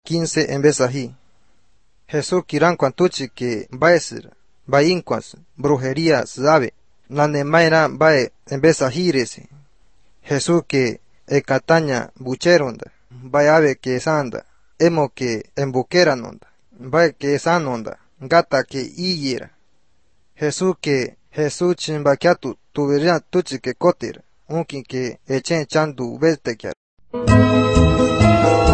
15 empezají. Jesús kiran cuantuchi que baesir, bainquas, brujería sabe, la nemaira bae empezajírese. Jesús que ecataña bucheronda, bae que sanda, emo que embuqueranonda, bae que sanonda, gata que iyera. Jesús que Jesús chimbaquiatu tuviera tuchi que cotir, unkin que echen chandu vestequiar.